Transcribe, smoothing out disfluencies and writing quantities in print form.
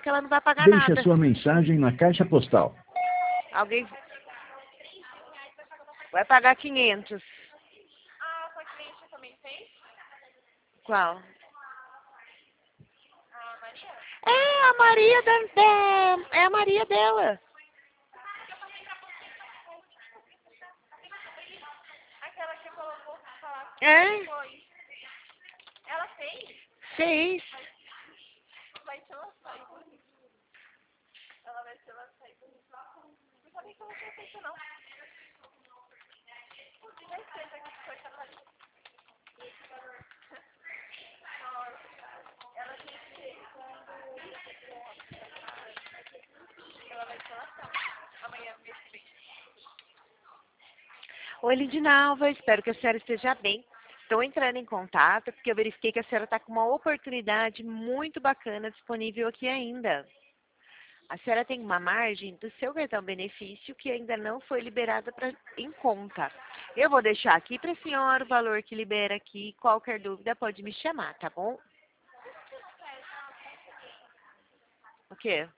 que ela não vai pagar Deixe a nada. sua mensagem na caixa postal. Alguém vai pagar 500. Ah, sua cliente também fez? Qual? A Maria? É a Maria é a Maria dela. Aquela que colocou pra falar É, que foi. Ela fez? fez. Vai ser ela sair. Ela vai ser ela sair. Não sabia que ela tinha feito, não. Vai ser aqui que foi Catarina. Ela tinha feito ela vai ser ela sair. Amanhã, mês que vem. Oi, Lindinalva, espero que a senhora esteja bem. Estou entrando em contato porque eu verifiquei que a senhora está com uma oportunidade muito bacana disponível aqui ainda. A senhora tem uma margem do seu cartão benefício que ainda não foi liberada em conta. Eu vou deixar aqui para a senhora o valor que libera aqui. Qualquer dúvida pode me chamar, tá bom? O quê?